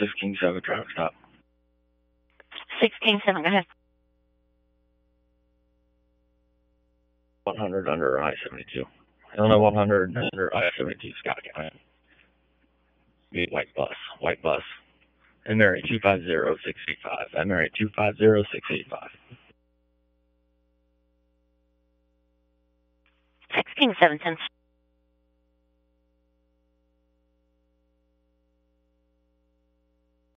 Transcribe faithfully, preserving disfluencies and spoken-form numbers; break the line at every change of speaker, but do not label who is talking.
six King seven, traffic stop.
six King seven, go ahead.
one hundred under I seventy-two. Illinois one hundred under I seventy-two, Scott County. Be white bus, white bus. M area two five zero six eight five. M area two five zero six eight five.
six King seven ten.